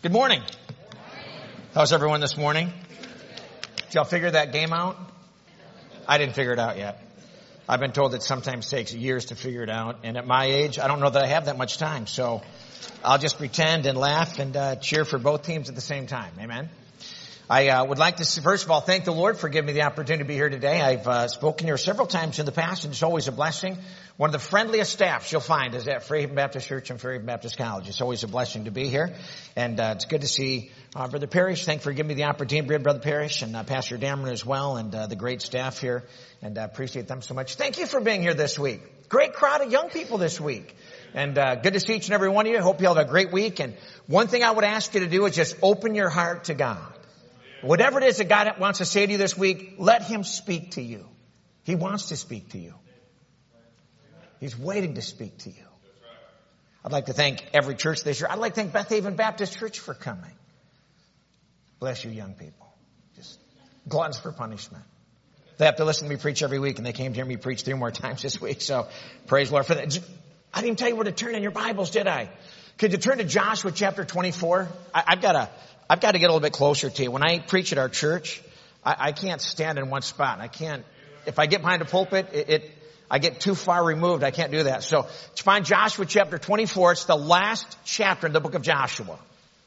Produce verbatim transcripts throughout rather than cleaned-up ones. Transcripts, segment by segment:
Good morning. How's everyone this morning? Did y'all figure that game out? I didn't figure it out yet. I've been told it sometimes takes years to figure it out. And at my age, I don't know that I have that much time. So I'll just pretend and laugh and uh, cheer for both teams at the same time. Amen. I uh, would like to, first of all, thank the Lord for giving me the opportunity to be here today. I've uh, spoken here several times in the past, and it's always a blessing. One of the friendliest staffs you'll find is at Fairhaven Baptist Church and Fairhaven Baptist College. It's always a blessing to be here, and uh, it's good to see uh, Brother Parrish. Thanks for giving me the opportunity, Brother Parrish, and uh, Pastor Dameron as well, and uh, the great staff here, and I uh, appreciate them so much. Thank you for being here this week. Great crowd of young people this week. And uh, good to see each and every one of you. I hope you all have a great week. And one thing I would ask you to do is just open your heart to God. Whatever it is that God wants to say to you this week, let Him speak to you. He wants to speak to you. He's waiting to speak to you. I'd like to thank every church this year. I'd like to thank Beth Haven Baptist Church for coming. Bless you, young people. Just gluttons for punishment. They have to listen to me preach every week, and they came to hear me preach three more times this week. So praise the Lord for that. I didn't even tell you where to turn in your Bibles, did I? Could you turn to Joshua chapter twenty-four? I, I've got to, I've got to get a little bit closer to you. When I preach at our church, I, I can't stand in one spot. I can't, if I get behind a pulpit, it, it, I get too far removed. I can't do that. So to find Joshua chapter twenty-four, it's the last chapter in the book of Joshua.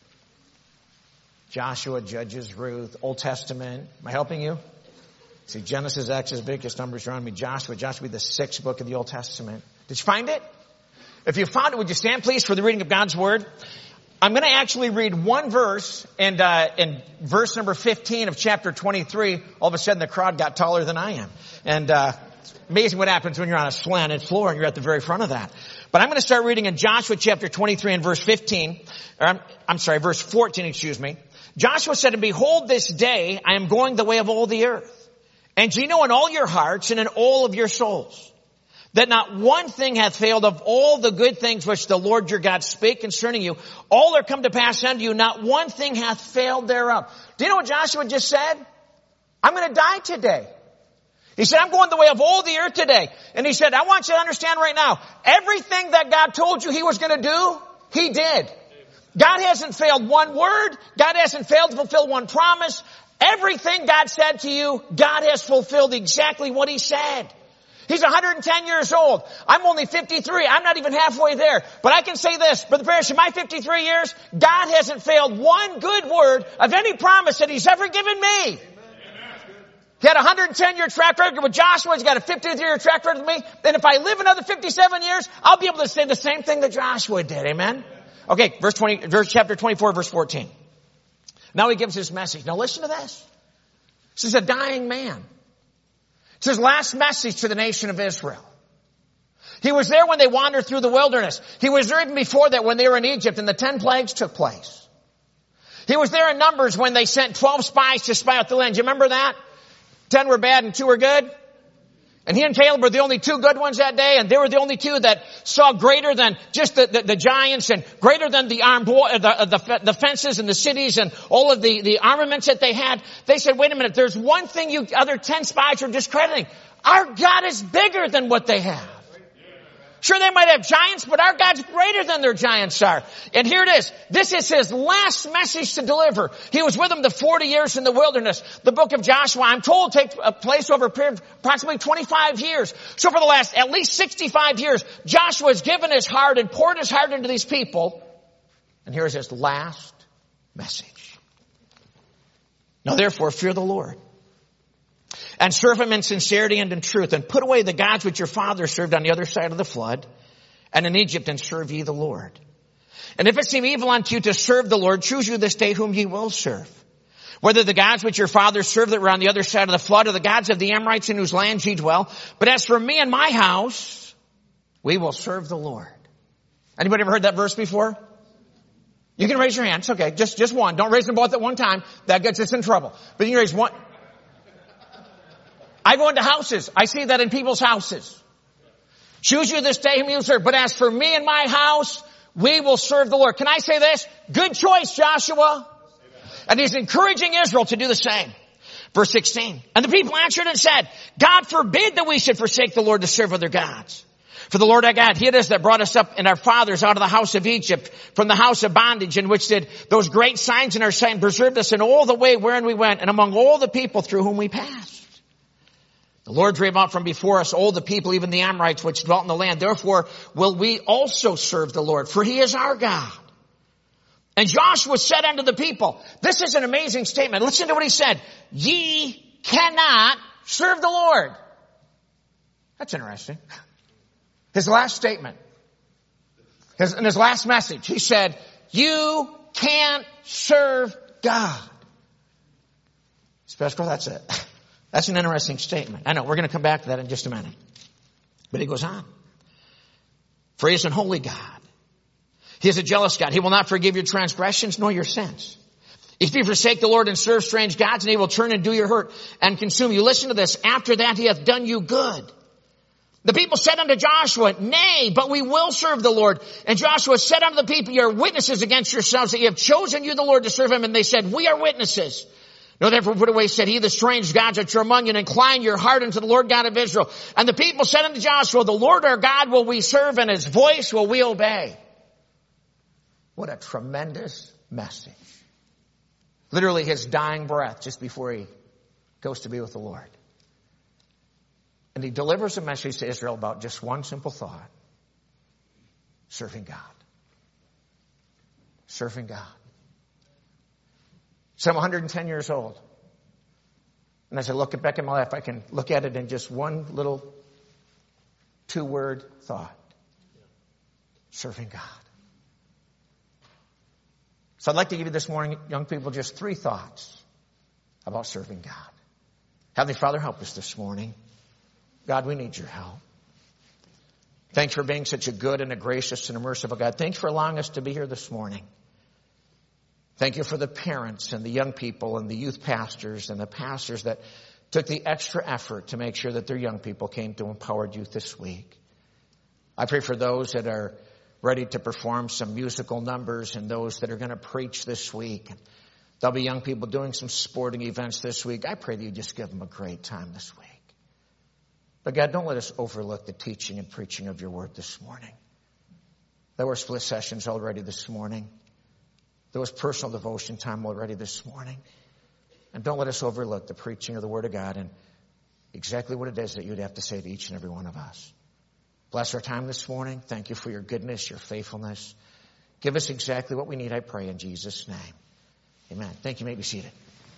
Joshua, Judges, Ruth, Old Testament. Am I helping you? See, Genesis, Exodus, Leviticus, Numbers around me. Joshua, Joshua will be the sixth book of the Old Testament. Did you find it? If you found it, would you stand, please, for the reading of God's Word? I'm going to actually read one verse, and uh, in verse number fifteen of chapter twenty-three, all of a sudden the crowd got taller than I am. And uh, it's amazing what happens when you're on a slanted floor and you're at the very front of that. But I'm going to start reading in Joshua chapter twenty-three and verse fifteen. Or I'm, I'm sorry, verse fourteen, excuse me. Joshua said, "And behold, this day I am going the way of all the earth. And ye know in all your hearts and in all of your souls, that not one thing hath failed of all the good things which the Lord your God spake concerning you. All are come to pass unto you. Not one thing hath failed thereof." Do you know what Joshua just said? I'm going to die today. He said, I'm going the way of all the earth today. And he said, I want you to understand right now, everything that God told you He was going to do, He did. God hasn't failed one word. God hasn't failed to fulfill one promise. Everything God said to you, God has fulfilled exactly what He said. He's one hundred ten years old. I'm only fifty-three. I'm not even halfway there. But I can say this, Brother Parrish, in my fifty-three years, God hasn't failed one good word of any promise that He's ever given me. Amen. He had a one hundred ten year track record with Joshua. He's got a fifty-three year track record with me. And if I live another fifty-seven years, I'll be able to say the same thing that Joshua did. Amen? Okay, verse twenty, verse chapter twenty-four, verse fourteen. Now he gives his message. Now listen to this. This is a dying man. It's his last message to the nation of Israel. He was there when they wandered through the wilderness. He was there even before that when they were in Egypt and the ten plagues took place. He was there in Numbers when they sent twelve spies to spy out the land. Do you remember that? Ten were bad and two were good. And he and Caleb were the only two good ones that day, and they were the only two that saw greater than just the, the, the giants and greater than the armed war, the, the, the fences and the cities and all of the, the armaments that they had. They said, wait a minute, there's one thing you other ten spies are discrediting. Our God is bigger than what they have. Sure, they might have giants, but our God's greater than their giants are. And here it is. This is his last message to deliver. He was with them the forty years in the wilderness. The book of Joshua, I'm told, takes place over a period of approximately twenty-five years. So for the last at least sixty-five years, Joshua has given his heart and poured his heart into these people. And here's his last message. Now therefore, fear the Lord, and serve Him in sincerity and in truth, and put away the gods which your fathers served on the other side of the flood, and in Egypt, and serve ye the Lord. And if it seem evil unto you to serve the Lord, choose you this day whom ye will serve. Whether the gods which your fathers served that were on the other side of the flood, or the gods of the Amorites in whose land ye dwell. But as for me and my house, we will serve the Lord. Anybody ever heard that verse before? You can raise your hand. It's okay. Just, just one. Don't raise them both at one time. That gets us in trouble. But you can raise one. I go into houses. I see that in people's houses. Choose you this day whom you will serve. But as for me and my house, we will serve the Lord. Can I say this? Good choice, Joshua. Amen. And he's encouraging Israel to do the same. Verse sixteen. And the people answered and said, God forbid that we should forsake the Lord to serve other gods. For the Lord our God, He it is that brought us up and our fathers out of the house of Egypt, from the house of bondage, in which did those great signs in our sight, and preserved us in all the way wherein we went, and among all the people through whom we passed. The Lord drave out from before us all the people, even the Amorites, which dwelt in the land. Therefore will we also serve the Lord, for He is our God. And Joshua said unto the people, this is an amazing statement. Listen to what he said. Ye cannot serve the Lord. That's interesting. His last statement, his, in his last message, he said, you can't serve God. Special, that's it. That's an interesting statement. I know, we're going to come back to that in just a minute. But he goes on. For He is an holy God. He is a jealous God. He will not forgive your transgressions nor your sins. If you forsake the Lord and serve strange gods, and He will turn and do your hurt and consume you. Listen to this. After that He hath done you good. The people said unto Joshua, nay, but we will serve the Lord. And Joshua said unto the people, you are witnesses against yourselves that you have chosen you the Lord to serve Him. And they said, we are witnesses. No, therefore put away, said He, the strange gods which are among you, and incline your heart unto the Lord God of Israel. And the people said unto Joshua, the Lord our God will we serve, and His voice will we obey. What a tremendous message. Literally his dying breath just before he goes to be with the Lord. And he delivers a message to Israel about just one simple thought. Serving God. Serving God. So I'm one hundred ten years old. And as I look back at my life, I can look at it in just one little two-word thought. Serving God. So I'd like to give you this morning, young people, just three thoughts about serving God. Heavenly Father, help us this morning. God, we need your help. Thanks for being such a good and a gracious and a merciful God. Thanks for allowing us to be here this morning. Thank you for the parents and the young people and the youth pastors and the pastors that took the extra effort to make sure that their young people came to Empowered Youth this week. I pray for those that are ready to perform some musical numbers and those that are going to preach this week. There'll be young people doing some sporting events this week. I pray that you just give them a great time this week. But God, don't let us overlook the teaching and preaching of your word this morning. There were split sessions already this morning. There was personal devotion time already this morning. And don't let us overlook the preaching of the word of God and exactly what it is that you'd have to say to each and every one of us. Bless our time this morning. Thank you for your goodness, your faithfulness. Give us exactly what we need, I pray, in Jesus' name. Amen. Thank you. You may be seated.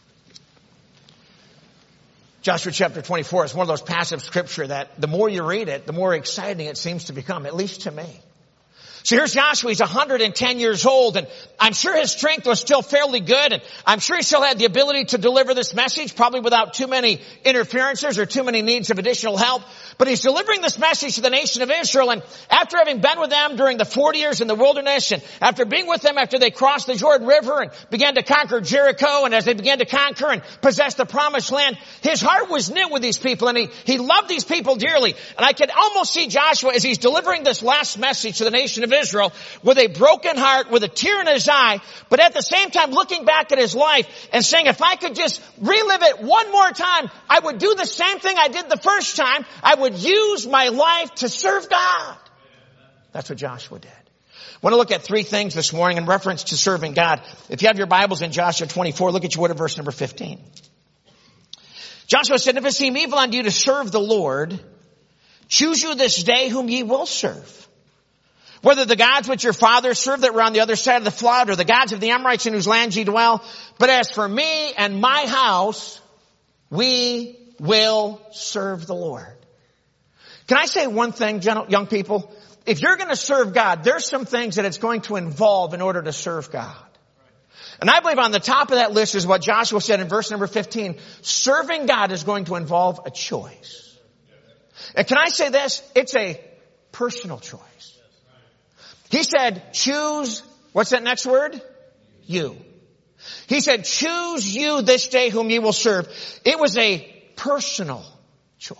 Joshua chapter twenty-four is one of those passages of scripture that the more you read it, the more exciting it seems to become, at least to me. So here's Joshua. He's one hundred ten years old, and I'm sure his strength was still fairly good, and I'm sure he still had the ability to deliver this message, probably without too many interferences or too many needs of additional help. But he's delivering this message to the nation of Israel, and after having been with them during the forty years in the wilderness, and after being with them after they crossed the Jordan River and began to conquer Jericho, and as they began to conquer and possess the promised land, his heart was knit with these people, and he, he loved these people dearly. And I could almost see Joshua as he's delivering this last message to the nation of Israel with a broken heart, with a tear in his eye, but at the same time looking back at his life and saying, if I could just relive it one more time, I would do the same thing I did the first time. I would use my life to serve God. That's what Joshua did. I want to look at three things this morning in reference to serving God. If you have your Bibles in Joshua twenty-four, look at your word at verse number fifteen. Joshua said, if it seem evil unto you to serve the Lord, choose you this day whom ye will serve. Whether the gods which your fathers served that were on the other side of the flood, or the gods of the Amorites in whose land ye dwell. But as for me and my house, we will serve the Lord. Can I say one thing, young people? If you're going to serve God, there's some things that it's going to involve in order to serve God. And I believe on the top of that list is what Joshua said in verse number fifteen. Serving God is going to involve a choice. And can I say this? It's a personal choice. He said, choose, what's that next word? You. He said, choose you this day whom ye will serve. It was a personal choice.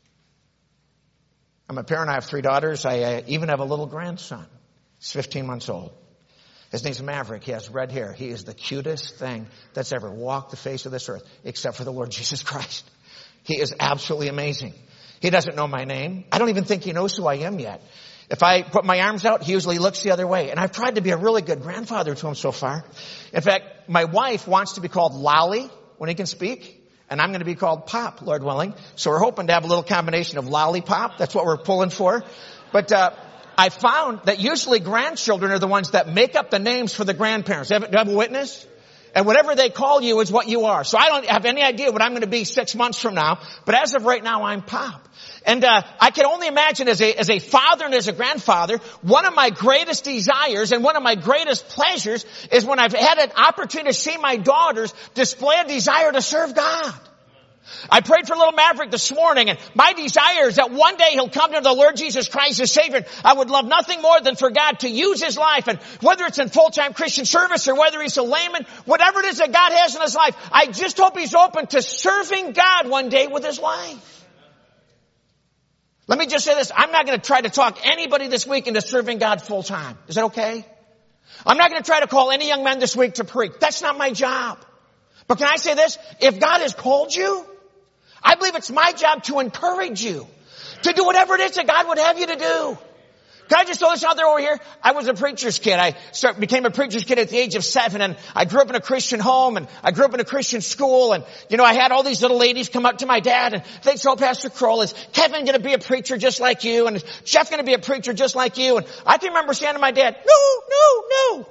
I'm a parent. I have three daughters. I uh, even have a little grandson. He's fifteen months old. His name's Maverick. He has red hair. He is the cutest thing that's ever walked the face of this earth, except for the Lord Jesus Christ. He is absolutely amazing. He doesn't know my name. I don't even think he knows who I am yet. If I put my arms out, he usually looks the other way. And I've tried to be a really good grandfather to him so far. In fact, my wife wants to be called Lolly when he can speak. And I'm going to be called Pop, Lord willing. So we're hoping to have a little combination of lollipop. That's what we're pulling for. But uh I found that usually grandchildren are the ones that make up the names for the grandparents. Do you have, do you have a witness? And whatever they call you is what you are. So I don't have any idea what I'm going to be six months from now. But as of right now, I'm Pop. And uh I can only imagine as a as a father and as a grandfather, one of my greatest desires and one of my greatest pleasures is when I've had an opportunity to see my daughters display a desire to serve God. I prayed for little Maverick this morning, and my desire is that one day he'll come to the Lord Jesus Christ as Savior. I would love nothing more than for God to use his life, and whether it's in full-time Christian service or whether he's a layman, whatever it is that God has in his life, I just hope he's open to serving God one day with his life. Let me just say this. I'm not going to try to talk anybody this week into serving God full-time. Is that okay? I'm not going to try to call any young men this week to preach. That's not my job. But can I say this? If God has called you, I believe it's my job to encourage you to do whatever it is that God would have you to do. Can I just throw this out there over here? I was a preacher's kid. I start, became a preacher's kid at the age of seven, and I grew up in a Christian home, and I grew up in a Christian school, and, you know, I had all these little ladies come up to my dad, and they'd say, "Oh, Pastor Kroll, is Kevin going to be a preacher just like you? And is Jeff going to be a preacher just like you?" And I can remember saying to my dad, "No, no, no."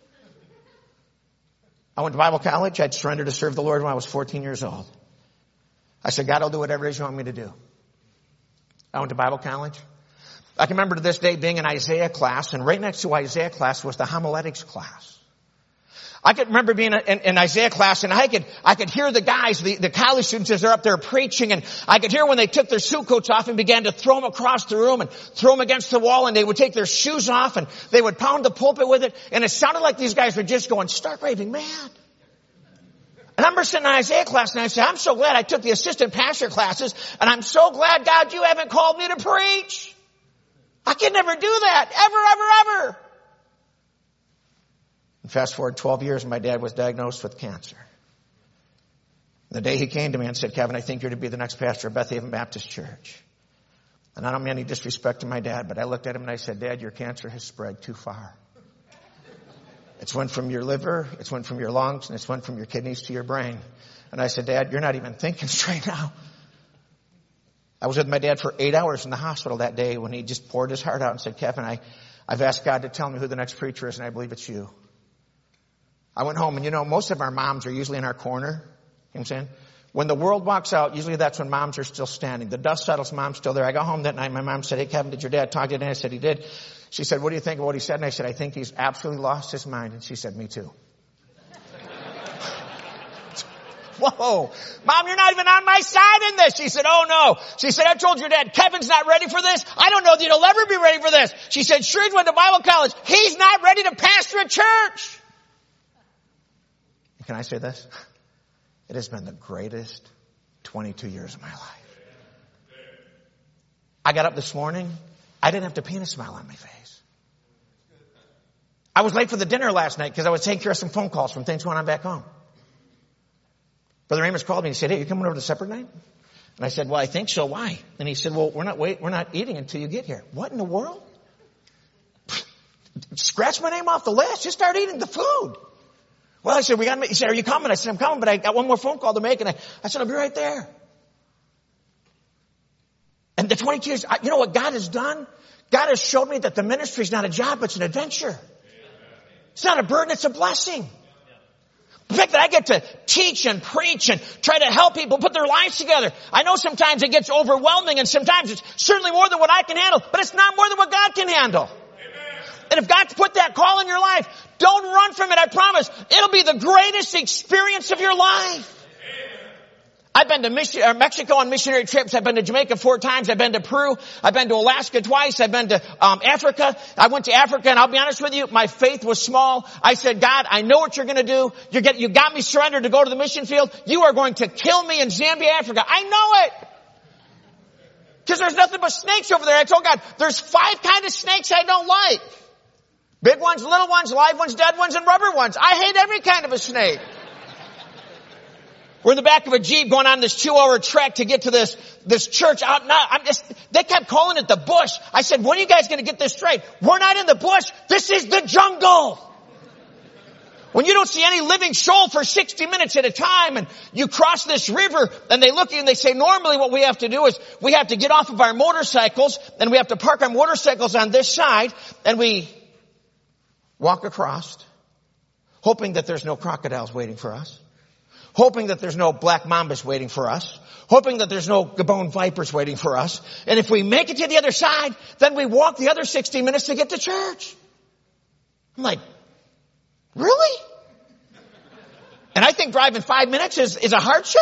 I went to Bible college. I'd surrendered to serve the Lord when I was fourteen years old. I said, "God, I'll do whatever it is you want me to do." I went to Bible college. I can remember to this day being in Isaiah class, and right next to Isaiah class was the homiletics class. I could remember being in, in Isaiah class, and I could I could hear the guys, the, the college students, as they're up there preaching, and I could hear when they took their suit coats off and began to throw them across the room and throw them against the wall, and they would take their shoes off and they would pound the pulpit with it, and it sounded like these guys were just going stark raving mad. And I remember sitting in Isaiah class, and I said, "I'm so glad I took the assistant pastor classes, and I'm so glad, God, you haven't called me to preach. I can never do that, ever, ever, ever." And fast forward twelve years, and my dad was diagnosed with cancer. The day he came to me and said, "Kevin, I think you're to be the next pastor of Bethhaven Baptist Church." And I don't mean any disrespect to my dad, but I looked at him and I said, "Dad, your cancer has spread too far. It's went from your liver, it's went from your lungs, and it's went from your kidneys to your brain." And I said, "Dad, you're not even thinking straight now." I was with my dad for eight hours in the hospital that day when he just poured his heart out and said, "Kevin, I, I've asked God to tell me who the next preacher is, and I believe it's you." I went home, and you know, most of our moms are usually in our corner. You know what I'm saying? When the world walks out, usually that's when moms are still standing. The dust settles, mom's still there. I got home that night, my mom said, "Hey, Kevin, did your dad talk to you today?" I said, "He did." She said, "What do you think of what he said?" And I said, "I think he's absolutely lost his mind." And she said, "Me too." Whoa, Mom, you're not even on my side in this. She said, "Oh no." She said, "I told your dad, Kevin's not ready for this. I don't know that he'll ever be ready for this." She said, "Sure, he went to Bible college. He's not ready to pastor a church." Can I say this? It has been the greatest twenty-two years of my life. I got up this morning. I didn't have to paint a smile on my face. I was late for the dinner last night because I was taking care of some phone calls from things going on back home. Brother Amos called me and he said, "Hey, you coming over to supper tonight?" And I said, "Well, I think so. Why?" And he said, "Well, we're not wait, we're not eating until you get here." What in the world? Scratch my name off the list. Just start eating the food. Well, I said, "We got to." He said, "Are you coming?" I said, "I'm coming, but I got one more phone call to make." And I, I said, "I'll be right there." And the twenty-two years, you know what God has done? God has showed me that the ministry is not a job, it's an adventure. It's not a burden, it's a blessing. The fact that I get to teach and preach and try to help people put their lives together. I know sometimes it gets overwhelming, and sometimes it's certainly more than what I can handle, but it's not more than what God can handle. And if God's put that call in your life, don't run from it, I promise. It'll be the greatest experience of your life. I've been to mission, uh, Mexico on missionary trips. I've been to Jamaica four times. I've been to Peru. I've been to Alaska twice. I've been to um, Africa. I went to Africa, and I'll be honest with you, my faith was small. I said, "God, I know what you're going to do. You get, you got me surrendered to go to the mission field. You are going to kill me in Zambia, Africa. I know it. Because there's nothing but snakes over there." I told God, there's five kind of snakes I don't like. Big ones, little ones, live ones, dead ones, and rubber ones. I hate every kind of a snake. We're in the back of a Jeep going on this two-hour trek to get to this, this church out now. I'm just, they kept calling it the bush. I said, when are you guys going to get this straight? We're not in the bush. This is the jungle. When you don't see any living soul for sixty minutes at a time and you cross this river and they look at you and they say, normally what we have to do is we have to get off of our motorcycles and we have to park our motorcycles on this side and we walk across, hoping that there's no crocodiles waiting for us, hoping that there's no black mambas waiting for us, hoping that there's no Gabon vipers waiting for us. And if we make it to the other side, then we walk the other sixty minutes to get to church. I'm like, really? And I think driving five minutes is, is a hardship.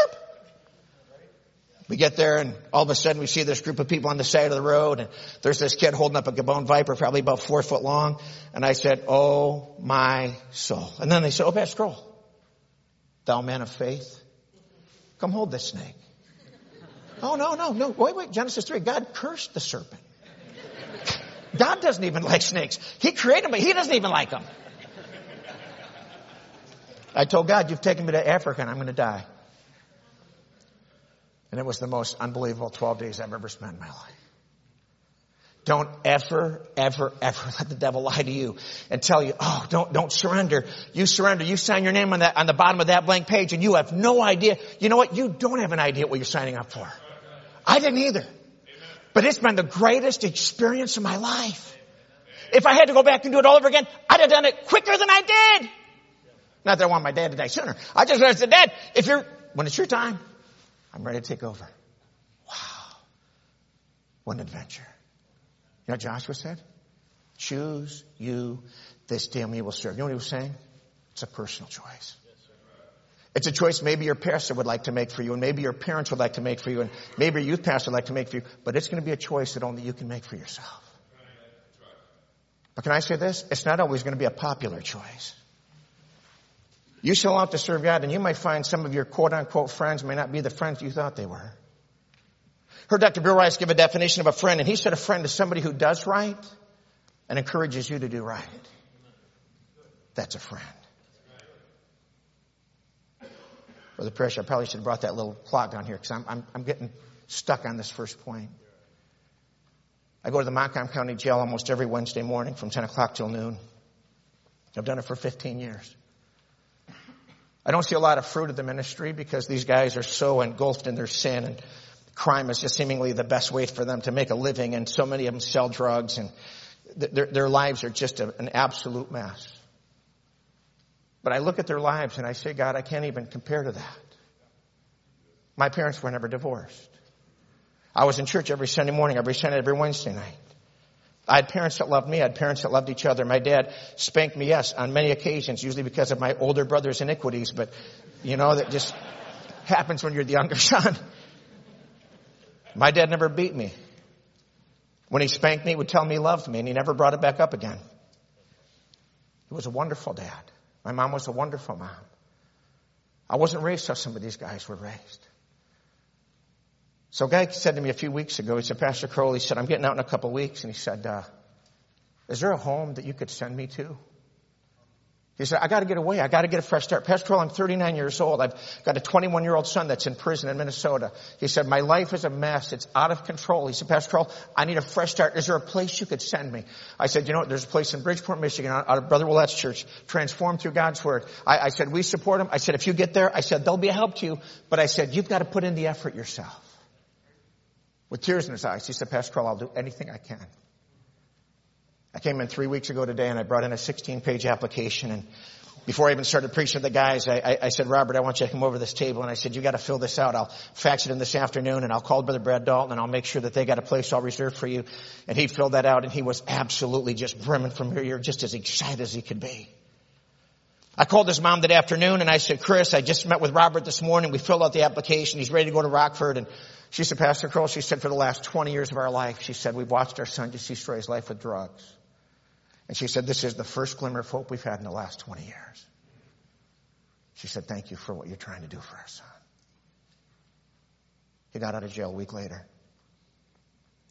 We get there and all of a sudden we see this group of people on the side of the road and there's this kid holding up a Gabon viper, probably about four foot long. And I said, oh my soul. And then they said, oh, Pastor Kroll, thou man of faith, come hold this snake. Oh, no, no, no. Wait, wait. Genesis three, God cursed the serpent. God doesn't even like snakes. He created them, but he doesn't even like them. I told God, you've taken me to Africa and I'm going to die. And it was the most unbelievable twelve days I've ever spent in my life. Don't ever, ever, ever let the devil lie to you and tell you, oh, don't, don't surrender. You surrender. You sign your name on that, on the bottom of that blank page and you have no idea. You know what? You don't have an idea what you're signing up for. I didn't either. But it's been the greatest experience of my life. If I had to go back and do it all over again, I'd have done it quicker than I did. Not that I want my dad to die sooner. I just said, Dad, if you're, when it's your time, I'm ready to take over. Wow. What an adventure. You know what Joshua said? Choose you this day whom you will serve. You know what he was saying? It's a personal choice. It's a choice maybe your pastor would like to make for you, and maybe your parents would like to make for you, and maybe your youth pastor would like to make for you, but it's going to be a choice that only you can make for yourself. But can I say this? It's not always going to be a popular choice. You shall out to serve God, and you might find some of your quote-unquote friends may not be the friends you thought they were. Heard Doctor Bill Rice give a definition of a friend, and he said a friend is somebody who does right and encourages you to do right. That's a friend. Brother Pressure, I probably should have brought that little clock down here because I'm, I'm, I'm getting stuck on this first point. I go to the Montcalm County Jail almost every Wednesday morning from ten o'clock till noon. I've done it for fifteen years. I don't see a lot of fruit of the ministry because these guys are so engulfed in their sin and crime is just seemingly the best way for them to make a living, and so many of them sell drugs and th- their, their lives are just a, an absolute mess. But I look at their lives and I say, God, I can't even compare to that. My parents were never divorced. I was in church every Sunday morning, every Sunday, every Wednesday night. I had parents that loved me. I had parents that loved each other. My dad spanked me, yes, on many occasions, usually because of my older brother's iniquities. But, you know, that just happens when you're the younger son. My dad never beat me. When he spanked me, he would tell me he loved me, and he never brought it back up again. He was a wonderful dad. My mom was a wonderful mom. I wasn't raised how some of these guys were raised. So a guy said to me a few weeks ago, he said, Pastor Kroll, he said, I'm getting out in a couple of weeks. And he said, uh, is there a home that you could send me to? He said, I got to get away. I got to get a fresh start. Pastor Kroll, I'm thirty-nine years old. I've got a twenty-one-year-old son that's in prison in Minnesota. He said, my life is a mess. It's out of control. He said, Pastor Kroll, I need a fresh start. Is there a place you could send me? I said, you know what? There's a place in Bridgeport, Michigan, out of Brother Willette's church, Transformed Through God's Word. I, I said, we support them. I said, if you get there, I said, they'll be a help to you. But I said, you've got to put in the effort yourself. With tears in his eyes, he said, Pastor Kroll, I'll do anything I can. I came in three weeks ago today and I brought in a sixteen-page application, and before I even started preaching to the guys, I, I, I said, Robert, I want you to come over to this table. And I said, you got to fill this out. I'll fax it in this afternoon, and I'll call Brother Brad Dalton, and I'll make sure that they got a place all reserved for you. And he filled that out, and he was absolutely just brimming from ear to ear, just as excited as he could be. I called his mom that afternoon, and I said, Chris, I just met with Robert this morning. We filled out the application. He's ready to go to Rockford. And she said, Pastor Kroll, she said, for the last twenty years of our life, she said, we've watched our son just destroy his life with drugs. And she said, this is the first glimmer of hope we've had in the last twenty years. She said, thank you for what you're trying to do for our son. He got out of jail a week later.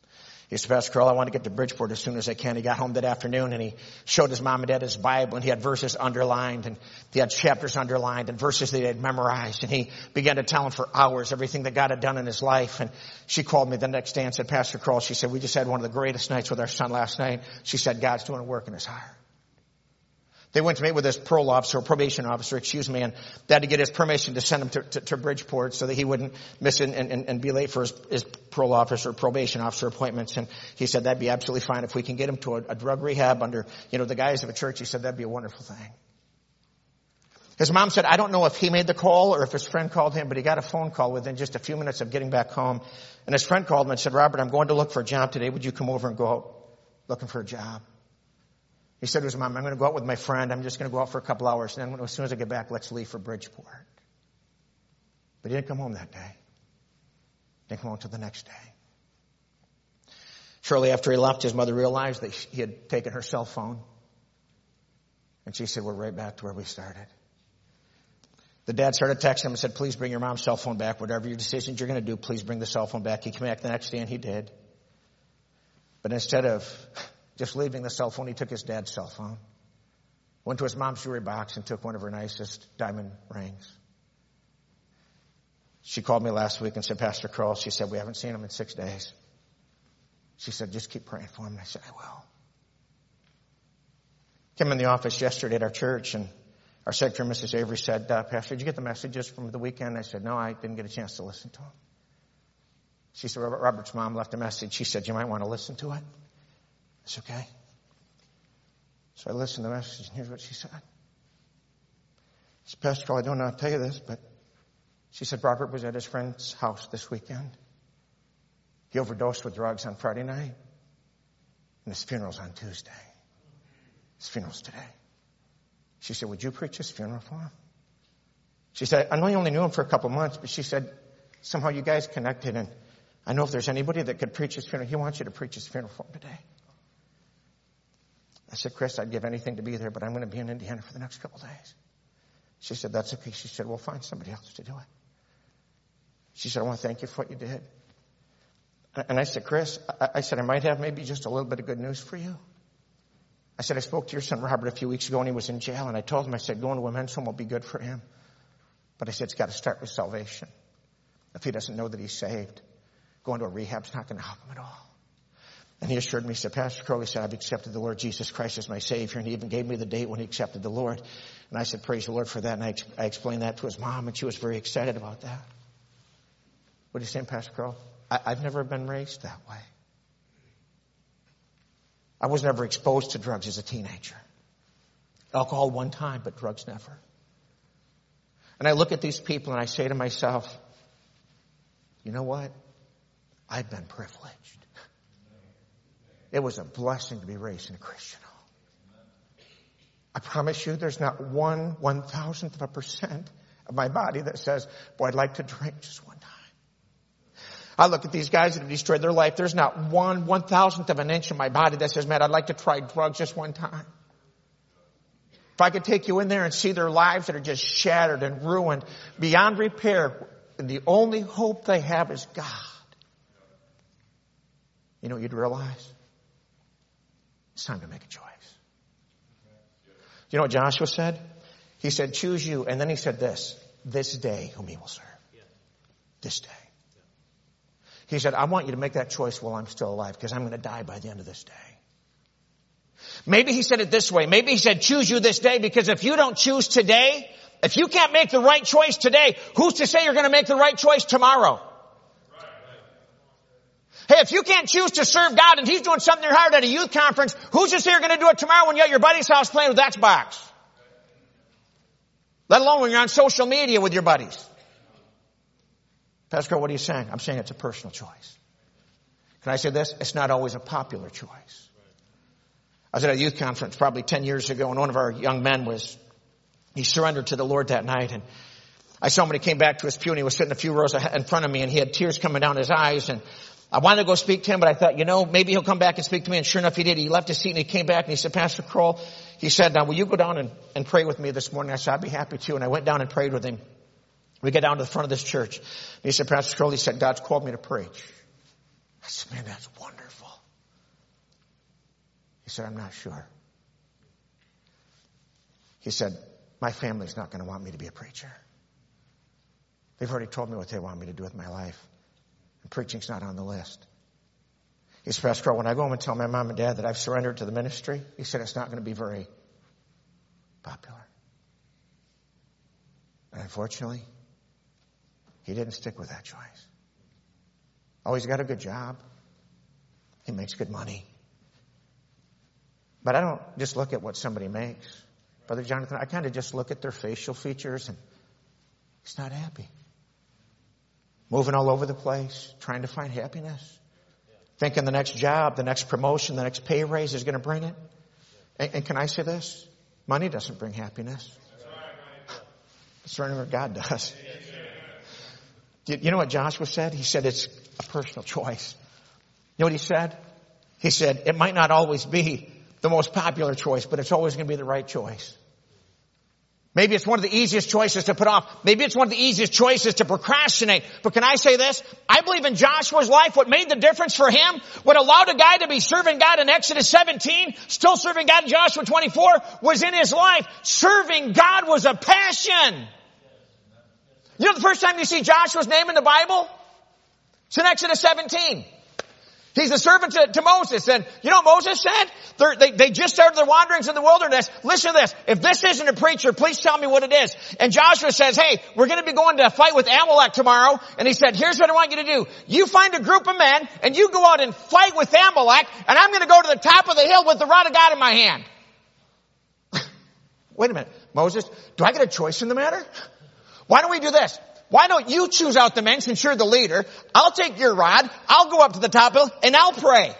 He said, Pastor Carl, I want to get to Bridgeport as soon as I can. He got home that afternoon and he showed his mom and dad his Bible, and he had verses underlined and he had chapters underlined and verses that he had memorized. And he began to tell him for hours everything that God had done in his life. And she called me the next day and said, Pastor Carl, she said, we just had one of the greatest nights with our son last night. She said, God's doing a work in his heart. They went to meet with his parole officer, or probation officer, excuse me, and they had to get his permission to send him to, to, to Bridgeport so that he wouldn't miss it and, and, and be late for his, his parole officer or probation officer appointments. And he said that'd be absolutely fine if we can get him to a, a drug rehab under, you know, the guise of a church. He said that'd be a wonderful thing. His mom said, I don't know if he made the call or if his friend called him, but he got a phone call within just a few minutes of getting back home. And his friend called him and said, Robert, I'm going to look for a job today. Would you come over and go out looking for a job? He said to his mom, I'm going to go out with my friend. I'm just going to go out for a couple hours. And then as soon as I get back, let's leave for Bridgeport. But he didn't come home that day. He didn't come home until the next day. Shortly after he left, his mother realized that he had taken her cell phone. And she said, we're right back to where we started. The dad started texting him and said, please bring your mom's cell phone back. Whatever your decisions you're going to do, please bring the cell phone back. He came back the next day and he did. But instead of just leaving the cell phone, he took his dad's cell phone, went to his mom's jewelry box and took one of her nicest diamond rings. She called me last week and said, Pastor Carl, she said, we haven't seen him in six days. She said, just keep praying for him. And I said, I will. Came in the office yesterday at our church, and our secretary, Missus Avery, said, uh, Pastor, did you get the messages from the weekend? I said, no, I didn't get a chance to listen to them. She said, Robert, Robert's mom left a message. She said, you might want to listen to it. It's okay. So I listened to the message, and here's what she said. She said, Pastor Carl, I don't know how to tell you this, but she said Robert was at his friend's house this weekend. He overdosed with drugs on Friday night, and his funeral's on Tuesday. His funeral's today. She said, would you preach his funeral for him? She said, I know you only knew him for a couple months, but she said, somehow you guys connected, and I know if there's anybody that could preach his funeral, he wants you to preach his funeral for him today. I said, Chris, I'd give anything to be there, but I'm going to be in Indiana for the next couple of days. She said, that's okay. She said, we'll find somebody else to do it. She said, I want to thank you for what you did. And I said, Chris, I, I said, I might have maybe just a little bit of good news for you. I said, I spoke to your son Robert a few weeks ago, and he was in jail, and I told him, I said, going to a men's home will be good for him. But I said, it's got to start with salvation. If he doesn't know that he's saved, going to a rehab's not going to help him at all. And he assured me, he said, Pastor Crowley said, I've accepted the Lord Jesus Christ as my Savior. And he even gave me the date when he accepted the Lord. And I said, praise the Lord for that. And I, I explained that to his mom, and she was very excited about that. What are you saying, Pastor Crowley? I, I've never been raised that way. I was never exposed to drugs as a teenager. Alcohol one time, but drugs never. And I look at these people and I say to myself, you know what? I've been privileged. It was a blessing to be raised in a Christian home. I promise you there's not one one thousandth of a percent of my body that says, boy, I'd like to drink just one time. I look at these guys that have destroyed their life. There's not one one thousandth of an inch of my body that says, man, I'd like to try drugs just one time. If I could take you in there and see their lives that are just shattered and ruined beyond repair, and the only hope they have is God. You know what you'd realize? It's time to make a choice. You know what Joshua said? He said, choose you. And then he said this, this day whom he will serve. This day. He said, I want you to make that choice while I'm still alive, because I'm going to die by the end of this day. Maybe he said it this way. Maybe he said, choose you this day, because if you don't choose today, if you can't make the right choice today, who's to say you're going to make the right choice tomorrow? Hey, if you can't choose to serve God and he's doing something in your heart at a youth conference, who's to say you're going to do it tomorrow when you're at your buddy's house playing with Xbox? Let alone when you're on social media with your buddies. Pastor, what are you saying? I'm saying it's a personal choice. Can I say this? It's not always a popular choice. I was at a youth conference probably ten years ago, and one of our young men was, he surrendered to the Lord that night. And I saw him when he came back to his pew, and he was sitting a few rows in front of me, and he had tears coming down his eyes. And I wanted to go speak to him, but I thought, you know, maybe he'll come back and speak to me. And sure enough, he did. He left his seat and he came back and he said, Pastor Kroll, he said, now will you go down and, and pray with me this morning? I said, I'd be happy to. And I went down and prayed with him. We got down to the front of this church. And he said, Pastor Kroll, he said, God's called me to preach. I said, man, that's wonderful. He said, I'm not sure. He said, my family's not going to want me to be a preacher. They've already told me what they want me to do with my life. And preaching's not on the list. He said, Pastor Carl, when I go home and tell my mom and dad that I've surrendered to the ministry, he said, it's not going to be very popular. And unfortunately, he didn't stick with that choice. Oh, he's got a good job. He makes good money. But I don't just look at what somebody makes. Brother Jonathan, I kind of just look at their facial features and he's not happy. Moving all over the place, trying to find happiness. Thinking the next job, the next promotion, the next pay raise is going to bring it. And, and can I say this? Money doesn't bring happiness. Surrendering what God does. You know what Joshua said? He said it's a personal choice. You know what he said? He said it might not always be the most popular choice, but it's always going to be the right choice. Maybe it's one of the easiest choices to put off. Maybe it's one of the easiest choices to procrastinate. But can I say this? I believe in Joshua's life, what made the difference for him, what allowed a guy to be serving God in Exodus seventeen, still serving God in Joshua twenty-four, was in his life. Serving God was a passion. You know the first time you see Joshua's name in the Bible? It's in Exodus seventeen. He's a servant to, to Moses. And you know what Moses said? They're, they, they just started their wanderings in the wilderness. Listen to this. If this isn't a preacher, please tell me what it is. And Joshua says, hey, we're going to be going to fight with Amalek tomorrow. And he said, here's what I want you to do. You find a group of men and you go out and fight with Amalek. And I'm going to go to the top of the hill with the rod of God in my hand. Wait a minute. Moses, do I get a choice in the matter? Why don't we do this? Why don't you choose out the men since you're the leader? I'll take your rod. I'll go up to the top of it and I'll pray.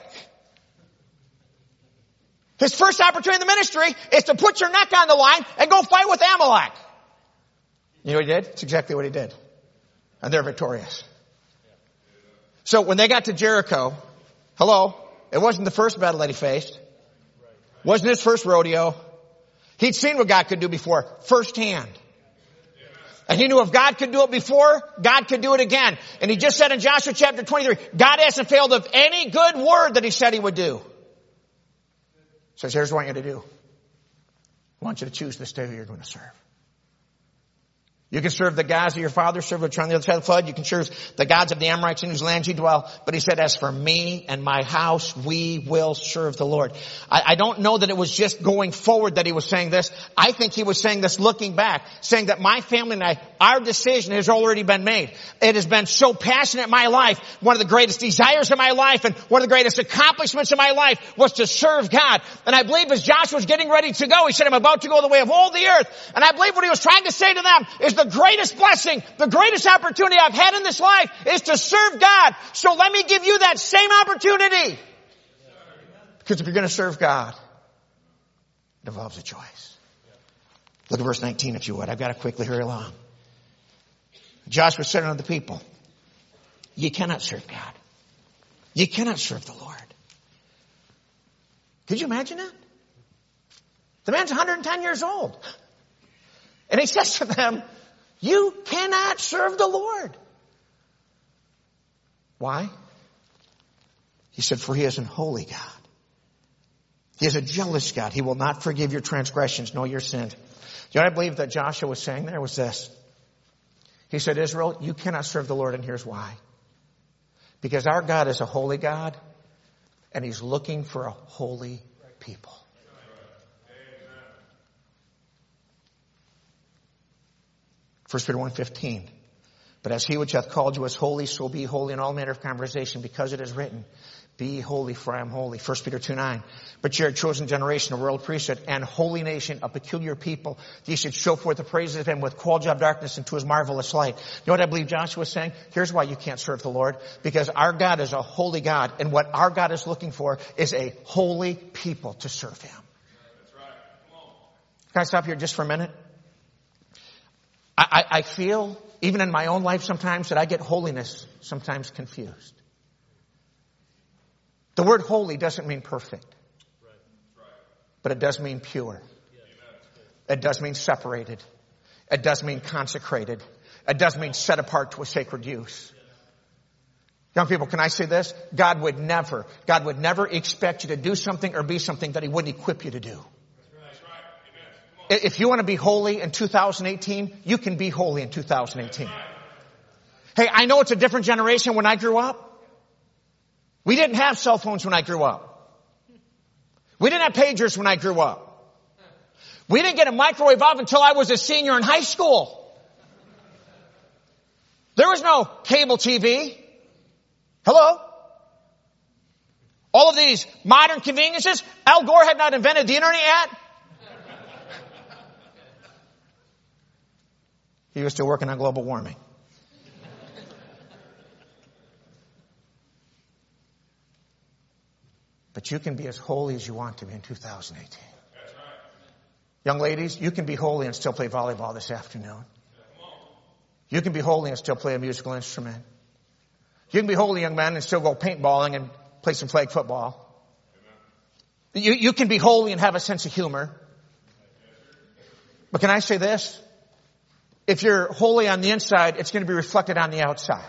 His first opportunity in the ministry is to put your neck on the line and go fight with Amalek. You know what he did? It's exactly what he did. And they're victorious. So when they got to Jericho, hello, it wasn't the first battle that he faced. Wasn't his first rodeo. He'd seen what God could do before, firsthand. And he knew if God could do it before, God could do it again. And he just said in Joshua chapter twenty-three, God hasn't failed of any good word that he said he would do. So here's what I want you to do. I want you to choose this day who you're going to serve. You can serve the gods of your father, serve which are on the other side of the flood. You can serve the gods of the Amorites in whose land you dwell. But he said, as for me and my house, we will serve the Lord. I, I don't know that it was just going forward that he was saying this. I think he was saying this looking back, saying that my family and I, our decision has already been made. It has been so passionate in my life. One of the greatest desires of my life and one of the greatest accomplishments of my life was to serve God. And I believe as Joshua was getting ready to go, he said, I'm about to go the way of all the earth. And I believe what he was trying to say to them is the greatest blessing, the greatest opportunity I've had in this life is to serve God. So let me give you that same opportunity. Because if you're going to serve God, it involves a choice. Look at verse nineteen if you would. I've got to quickly hurry along. Joshua said unto the people, you cannot serve God. You cannot serve the Lord. Could you imagine that? The man's one hundred ten years old. And he says to them, you cannot serve the Lord. Why? He said, for he is an holy God. He is a jealous God. He will not forgive your transgressions nor your sins. You know what I believe that Joshua was saying there was this. He said, Israel, you cannot serve the Lord, and here's why. Because our God is a holy God, and he's looking for a holy people. First Peter one fifteen. But as he which hath called you is holy, so be holy in all manner of conversation, because it is written, be holy, for I am holy. First Peter two nine. But you're a chosen generation, a royal priesthood, and holy nation, a peculiar people. Ye should show forth the praises of him with qual job darkness into his marvelous light. You know what I believe Joshua was saying? Here's why you can't serve the Lord. Because our God is a holy God, and what our God is looking for is a holy people to serve him. That's right. Come on. Can I stop here just for a minute? I, I feel, even in my own life sometimes, that I get holiness sometimes confused. The word holy doesn't mean perfect. But it does mean pure. It does mean separated. It does mean consecrated. It does mean set apart to a sacred use. Young people, can I say this? God would never, God would never expect you to do something or be something that He wouldn't equip you to do. If you want to be holy in two thousand eighteen, you can be holy in two thousand eighteen. Hey, I know it's a different generation. When I grew up, we didn't have cell phones when I grew up. We didn't have pagers when I grew up. We didn't get a microwave oven until I was a senior in high school. There was no cable T V. Hello? All of these modern conveniences, Al Gore had not invented the internet yet. He was still working on global warming. But you can be as holy as you want to be in two thousand eighteen. That's right. Young ladies, you can be holy and still play volleyball this afternoon. You can be holy and still play a musical instrument. You can be holy, young men, and still go paintballing and play some flag football. You, you can be holy and have a sense of humor. But can I say this? If you're holy on the inside, it's going to be reflected on the outside.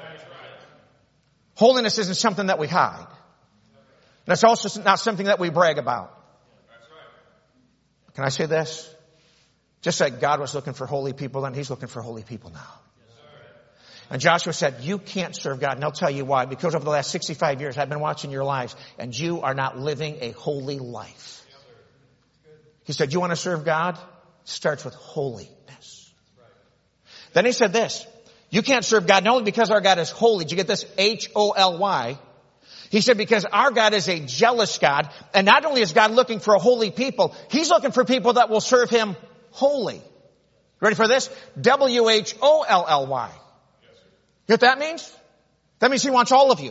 Holiness isn't something that we hide. And it's also not something that we brag about. Can I say this? Just like God was looking for holy people then, He's looking for holy people now. And Joshua said, you can't serve God. And I'll tell you why. Because over the last sixty-five years, I've been watching your lives, and you are not living a holy life. He said, you want to serve God? It starts with holiness. Then he said this, you can't serve God not only because our God is holy. Did you get this? H O L Y. He said, because our God is a jealous God. And not only is God looking for a holy people, He's looking for people that will serve Him holy. Ready for this? W H O L L Y. You know what that means? That means He wants all of you.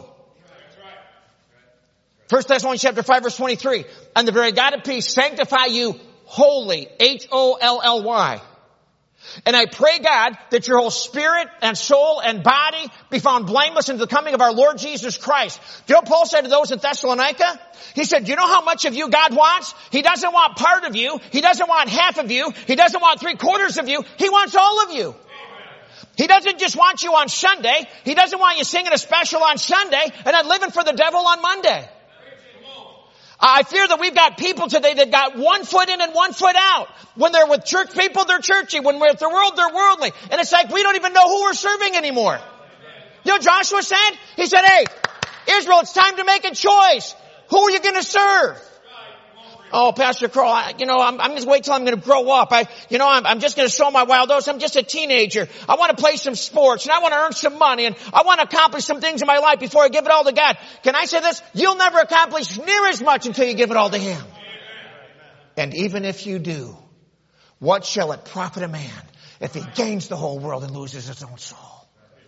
First Thessalonians chapter five verse twenty-three. And the very God of peace sanctify you wholly. H O L L Y. And I pray, God, that your whole spirit and soul and body be found blameless into the coming of our Lord Jesus Christ. Do you know what Paul said to those in Thessalonica? He said, do you know how much of you God wants? He doesn't want part of you. He doesn't want half of you. He doesn't want three quarters of you. He wants all of you. He doesn't just want you on Sunday. He doesn't want you singing a special on Sunday and then living for the devil on Monday. I fear that we've got people today that got one foot in and one foot out. When they're with church people, they're churchy. When we're with the world, they're worldly. And it's like we don't even know who we're serving anymore. You know what Joshua said? He said, hey, Israel, it's time to make a choice. Who are you going to serve? Oh, Pastor Crowell, I, you know, I'm, I'm just wait till I'm going to grow up. I, you know, I'm, I'm just going to show my wild oats. I'm just a teenager. I want to play some sports and I want to earn some money and I want to accomplish some things in my life before I give it all to God. Can I say this? You'll never accomplish near as much until you give it all to Him. And even if you do, what shall it profit a man if he gains the whole world and loses his own soul?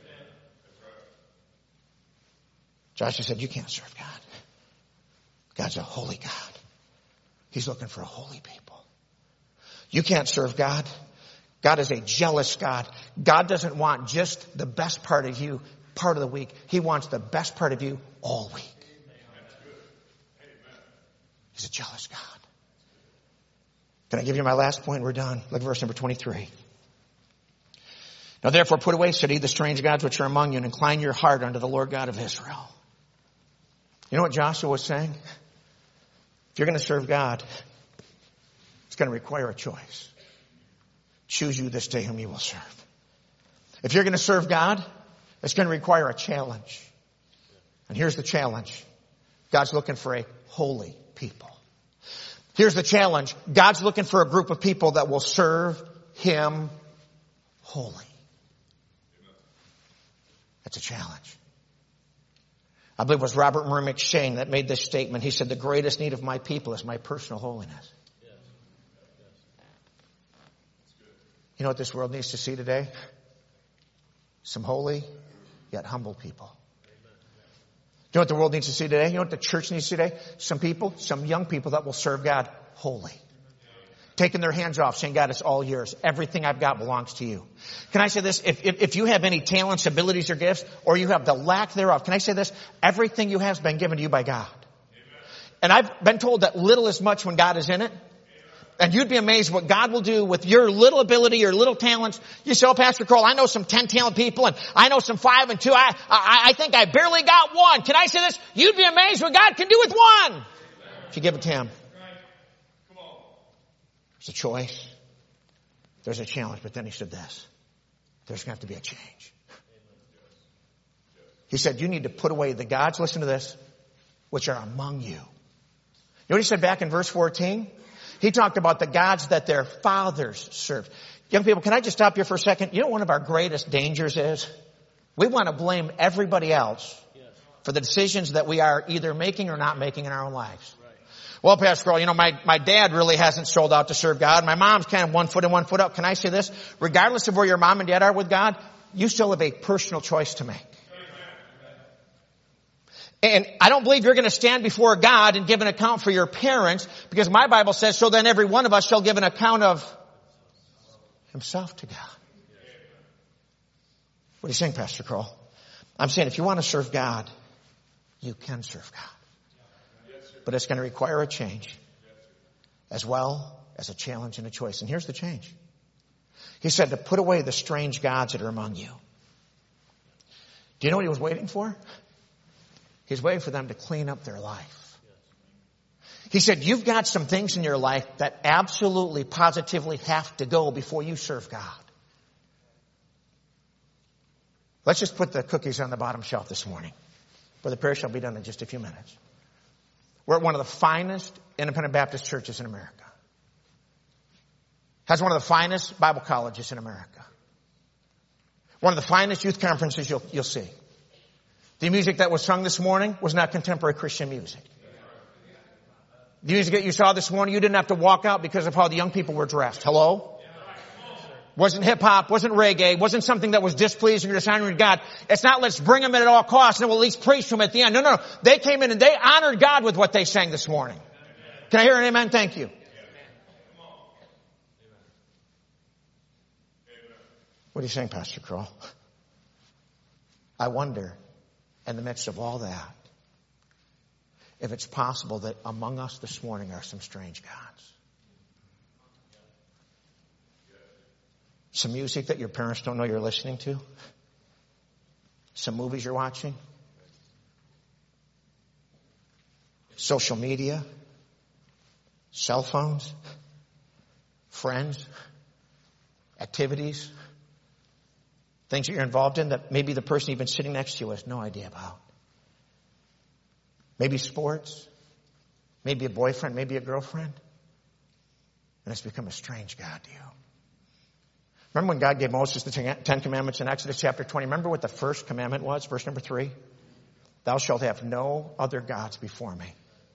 Joshua said, you can't serve God. God's a holy God. He's looking for a holy people. You can't serve God. God is a jealous God. God doesn't want just the best part of you part of the week. He wants the best part of you all week. He's a jealous God. Can I give you my last point? We're done. Look at verse number twenty-three. Now therefore put away, said he, the strange gods which are among you, and incline your heart unto the Lord God of Israel. You know what Joshua was saying? If you're going to serve God, it's going to require a choice. Choose you this day whom you will serve. If you're going to serve God, it's going to require a challenge. And here's the challenge. God's looking for a holy people. Here's the challenge. God's looking for a group of people that will serve Him holy. That's a challenge. I believe it was Robert Murray McShane that made this statement. He said, the greatest need of my people is my personal holiness. Yes. Yes. You know what this world needs to see today? Some holy, yet humble people. You know what the world needs to see today? You know what the church needs to see today? Some people, some young people that will serve God holy. Taking their hands off, saying, God, it's all yours. Everything I've got belongs to you. Can I say this? If, if, if you have any talents, abilities, or gifts, or you have the lack thereof, can I say this? Everything you have has been given to you by God. Amen. And I've been told that little is much when God is in it. And you'd be amazed what God will do with your little ability, your little talents. You say, oh, Pastor Kroll, I know some ten talent people and I know some five and two. I, I, I think I barely got one. Can I say this? You'd be amazed what God can do with one if you give it to Him. There's a choice. There's a challenge. But then He said this. There's going to have to be a change. He said, you need to put away the gods, listen to this, which are among you. You know what He said back in verse fourteen? He talked about the gods that their fathers served. Young people, can I just stop here for a second? You know what one of our greatest dangers is? We want to blame everybody else for the decisions that we are either making or not making in our own lives. Well, Pastor Kroll, you know, my, my dad really hasn't sold out to serve God. My mom's kind of one foot in, one foot out. Can I say this? Regardless of where your mom and dad are with God, you still have a personal choice to make. And I don't believe you're going to stand before God and give an account for your parents, because my Bible says, so then every one of us shall give an account of himself to God. What are you saying, Pastor Kroll? I'm saying if you want to serve God, you can serve God. But it's going to require a change as well as a challenge and a choice. And here's the change. He said to put away the strange gods that are among you. Do you know what He was waiting for? He's waiting for them to clean up their life. He said, you've got some things in your life that absolutely, positively have to go before you serve God. Let's just put the cookies on the bottom shelf this morning. For the prayer shall be done in just a few minutes. We're at one of the finest independent Baptist churches in America. Has one of the finest Bible colleges in America. One of the finest youth conferences you'll, you'll see. The music that was sung this morning was not contemporary Christian music. The music that you saw this morning, you didn't have to walk out because of how the young people were dressed. Hello? Wasn't hip-hop, wasn't reggae, wasn't something that was displeasing or dishonoring to God. It's not let's bring them in at all costs and we'll at least preach to them at the end. No, no, no. They came in and they honored God with what they sang this morning. Can I hear an amen? Thank you. What are you saying, Pastor Kroll? I wonder, in the midst of all that, if it's possible that among us this morning are some strange gods. Some music that your parents don't know you're listening to. Some movies you're watching. Social media. Cell phones. Friends. Activities. Things that you're involved in that maybe the person even sitting next to you has no idea about. Maybe sports. Maybe a boyfriend. Maybe a girlfriend. And it's become a strange God to you. Remember when God gave Moses the Ten Commandments in Exodus chapter twenty? Remember what the first commandment was? Verse number three. Thou shalt have no other gods before me.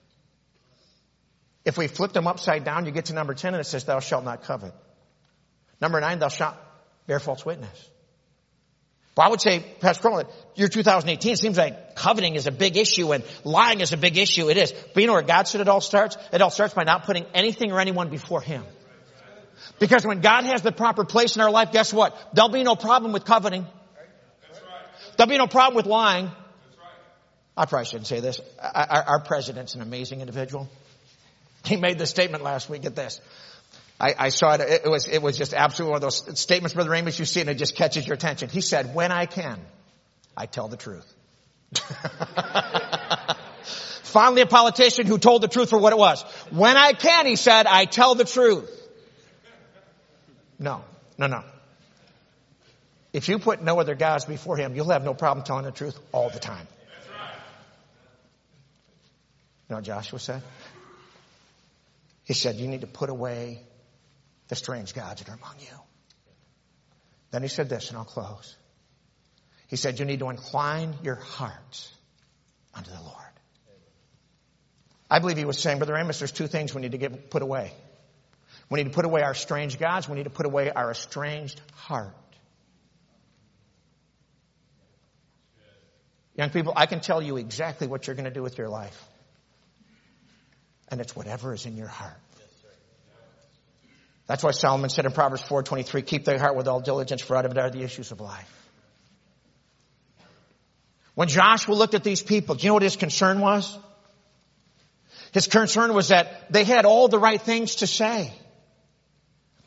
If we flip them upside down, you get to number ten and it says, thou shalt not covet. Number nine, thou shalt bear false witness. Well, I would say, Pastor Kroll, year two thousand eighteen, it seems like coveting is a big issue and lying is a big issue. It is. But you know where God said it all starts? It all starts by not putting anything or anyone before Him. Because when God has the proper place in our life, guess what? There'll be no problem with coveting. There'll be no problem with lying. I probably shouldn't say this. Our, our president's an amazing individual. He made this statement last week. Get this. I, I saw it. It was, it was just absolutely one of those statements, Brother Amos, you see it and it just catches your attention. He said, when I can, I tell the truth. Finally, a politician who told the truth for what it was. When I can, he said, I tell the truth. No, no, no. If you put no other gods before Him, you'll have no problem telling the truth all the time. That's right. You know what Joshua said? He said, you need to put away the strange gods that are among you. Then he said this, and I'll close. He said, you need to incline your hearts unto the Lord. I believe he was saying, Brother Amos, there's two things we need to get put away. We need to put away our strange gods. We need to put away our estranged heart. Young people, I can tell you exactly what you're going to do with your life. And it's whatever is in your heart. That's why Solomon said in Proverbs four twenty-three, keep thy heart with all diligence, for out of it are the issues of life. When Joshua looked at these people, do you know what his concern was? His concern was that they had all the right things to say.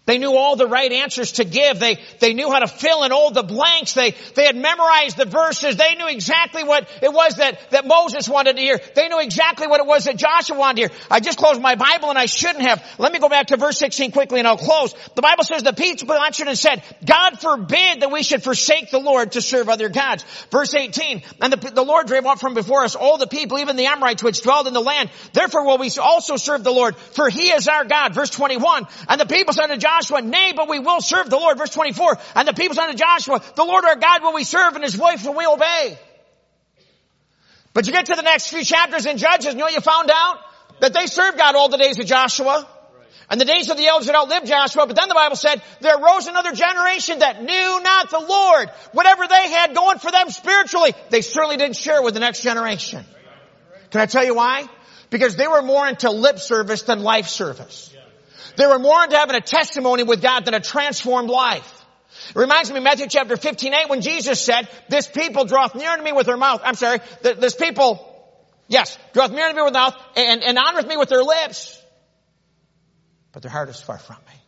They knew all the right answers to give. They, they knew how to fill in all the blanks. They, they had memorized the verses. They knew exactly what it was that, that Moses wanted to hear. They knew exactly what it was that Joshua wanted to hear. I just closed my Bible and I shouldn't have. Let me go back to verse sixteen quickly and I'll close. The Bible says the people answered and said, God forbid that we should forsake the Lord to serve other gods. Verse eighteen, and the, the Lord drave out from before us all the people, even the Amorites which dwelled in the land. Therefore will we also serve the Lord, for he is our God. Verse twenty-one, and the people said to Joshua, nay, but we will serve the Lord. Verse twenty-four, and the people said to Joshua, the Lord our God will we serve, and his voice will we obey. But you get to the next few chapters in Judges, and you know what you found out? That they served God all the days of Joshua. And the days of the elders that outlived Joshua. But then the Bible said, there arose another generation that knew not the Lord. Whatever they had going for them spiritually, they certainly didn't share with the next generation. Can I tell you why? Because they were more into lip service than life service. They were more into having a testimony with God than a transformed life. It reminds me of Matthew chapter fifteen eight when Jesus said, this people draweth near to me with their mouth. I'm sorry, this people, yes, draweth near to me with their mouth and, and honoreth me with their lips. But their heart is far from me.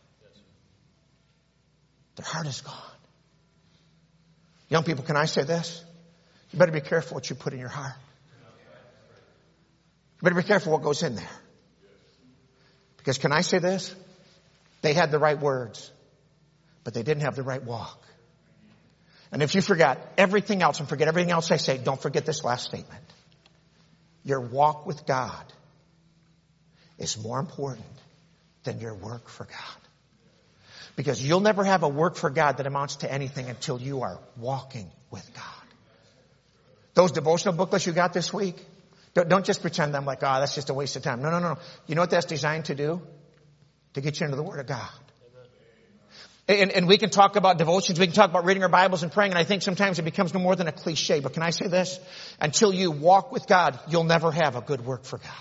Their heart is gone. Young people, can I say this? You better be careful what you put in your heart. You better be careful what goes in there. Because can I say this? They had the right words, but they didn't have the right walk. And if you forgot everything else and forget everything else I say, don't forget this last statement. Your walk with God is more important than your work for God. Because you'll never have a work for God that amounts to anything until you are walking with God. Those devotional booklets you got this week, don't, don't just pretend I'm like, oh, that's just a waste of time. No, no, no. You know what that's designed to do? To get you into the Word of God. And, and we can talk about devotions. We can talk about reading our Bibles and praying. And I think sometimes it becomes no more than a cliche. But can I say this? Until you walk with God, you'll never have a good work for God.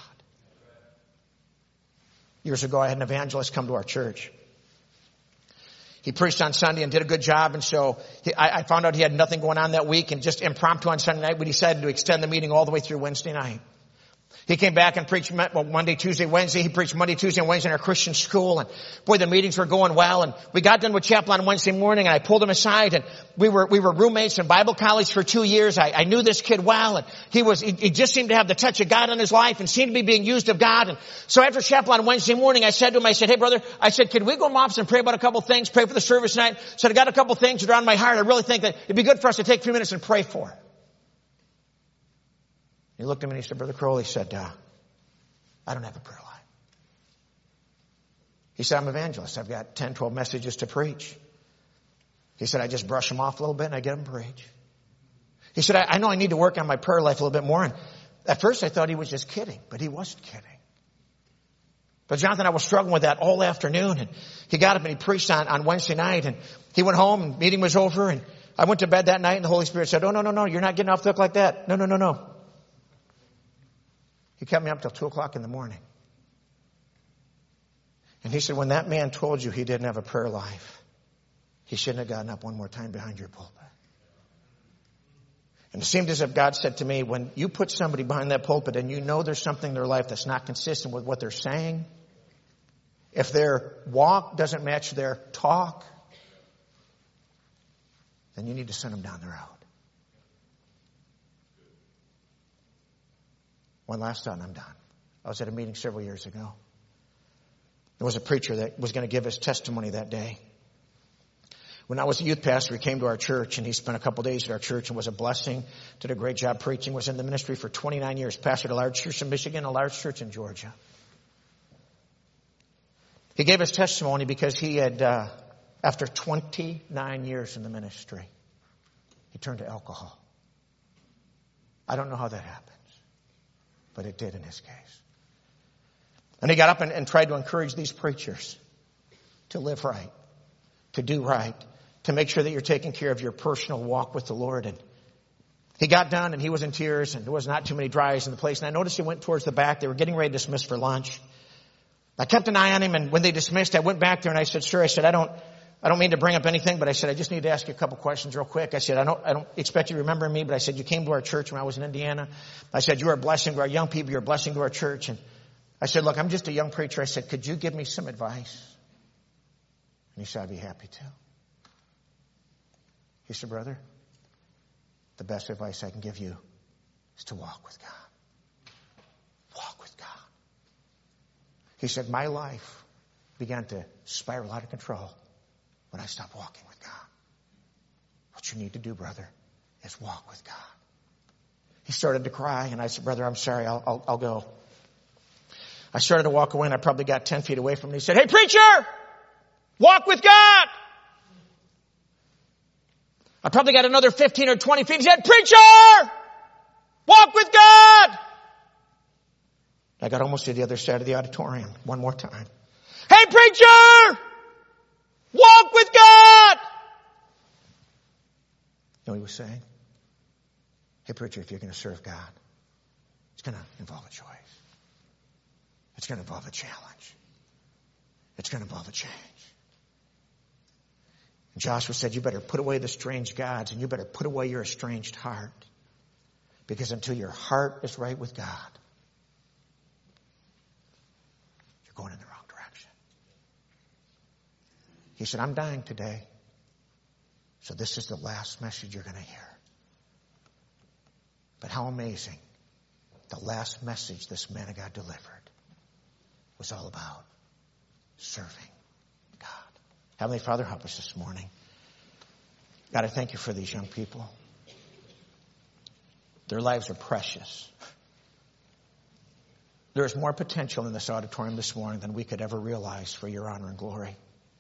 Years ago, I had an evangelist come to our church. He preached on Sunday and did a good job. And so he, I, I found out he had nothing going on that week. And just impromptu on Sunday night, we decided to extend the meeting all the way through Wednesday night. He came back and preached well, Monday, Tuesday, Wednesday. He preached Monday, Tuesday, and Wednesday in our Christian school. And boy, the meetings were going well. And we got done with chapel on Wednesday morning, and I pulled him aside. And we were we were roommates in Bible college for two years. I, I knew this kid well, and he was he, he just seemed to have the touch of God in his life and seemed to be being used of God. And so after chapel on Wednesday morning, I said to him, I said, hey brother, I said, can we go mops and pray about a couple things? Pray for the service tonight. So I got a couple things that are on my heart. I really think that it'd be good for us to take a few minutes and pray for. He looked at me and he said, Brother Crowley, he said, uh, I don't have a prayer life. He said, I'm an evangelist. I've got ten, twelve messages to preach. He said, I just brush them off a little bit and I get them to preach. He said, I, I know I need to work on my prayer life a little bit more. And at first I thought he was just kidding, but he wasn't kidding. But Jonathan and I were struggling with that all afternoon. And he got up and he preached on, on Wednesday night. And he went home and meeting was over. And I went to bed that night and the Holy Spirit said, oh, no, no, no, you're not getting off the hook like that. No, no, no, no. He kept me up till two o'clock in the morning. And he said, when that man told you he didn't have a prayer life, he shouldn't have gotten up one more time behind your pulpit. And it seemed as if God said to me, when you put somebody behind that pulpit and you know there's something in their life that's not consistent with what they're saying, if their walk doesn't match their talk, then you need to send them down the road. One last thought and I'm done. I was at a meeting several years ago. There was a preacher that was going to give his testimony that day. When I was a youth pastor, he came to our church and he spent a couple days at our church and was a blessing, did a great job preaching, was in the ministry for twenty-nine years, pastored a large church in Michigan, a large church in Georgia. He gave his testimony because he had, uh, after twenty-nine years in the ministry, he turned to alcohol. I don't know how that happened. But it did in his case. And he got up and, and tried to encourage these preachers to live right, to do right, to make sure that you're taking care of your personal walk with the Lord. And he got done and he was in tears and there was not too many dry eyes in the place. And I noticed he went towards the back. They were getting ready to dismiss for lunch. I kept an eye on him, and when they dismissed, I went back there and I said, sir, I said, I don't, I don't mean to bring up anything, but I said, I just need to ask you a couple questions real quick. I said, I don't, I don't expect you to remember me, but I said, you came to our church when I was in Indiana. I said, you're a blessing to our young people. You're a blessing to our church. And I said, look, I'm just a young preacher. I said, could you give me some advice? And he said, I'd be happy to. He said, brother, the best advice I can give you is to walk with God. Walk with God. He said, my life began to spiral out of control when I stopped walking with God. What you need to do, brother, is walk with God. He started to cry, and I said, brother, I'm sorry, I'll, I'll, I'll go. I started to walk away, and I probably got ten feet away from him. He said, hey, preacher, walk with God. I probably got another fifteen or twenty feet. He said, preacher, walk with God. I got almost to the other side of the auditorium one more time. Hey, preacher, walk with God. You know what he was saying? Hey, preacher, if you're going to serve God, it's going to involve a choice. It's going to involve a challenge. It's going to involve a change. And Joshua said, you better put away the strange gods, and you better put away your estranged heart. Because until your heart is right with God, you're going in the wrong direction. He said, I'm dying today. So this is the last message you're going to hear. But how amazing. The last message this man of God delivered was all about serving God. Heavenly Father, help us this morning. God, I thank you for these young people. Their lives are precious. There is more potential in this auditorium this morning than we could ever realize for your honor and glory.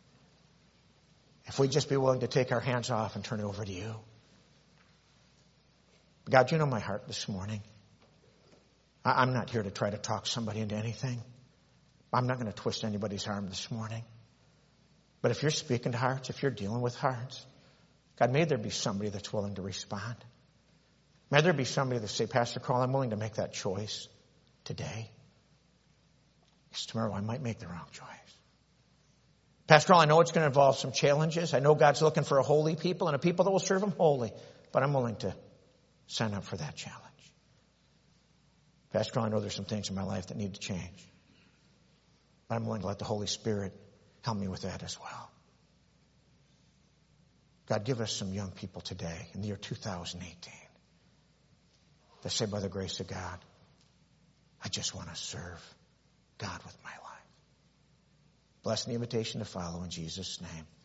If we'd just be willing to take our hands off and turn it over to you. God, you know my heart this morning. I'm not here to try to talk somebody into anything. I'm not going to twist anybody's arm this morning. But if you're speaking to hearts, if you're dealing with hearts, God, may there be somebody that's willing to respond. May there be somebody that say, Pastor Carl, I'm willing to make that choice today. Because tomorrow I might make the wrong choice. Pastor Carl, I know it's going to involve some challenges. I know God's looking for a holy people and a people that will serve him holy. But I'm willing to sign up for that challenge. Pastor Carl, I know there's some things in my life that need to change. But I'm willing to let the Holy Spirit help me with that as well. God, give us some young people today in the year two thousand eighteen that say, by the grace of God, I just want to serve God with my life. Bless the invitation to follow in Jesus' name.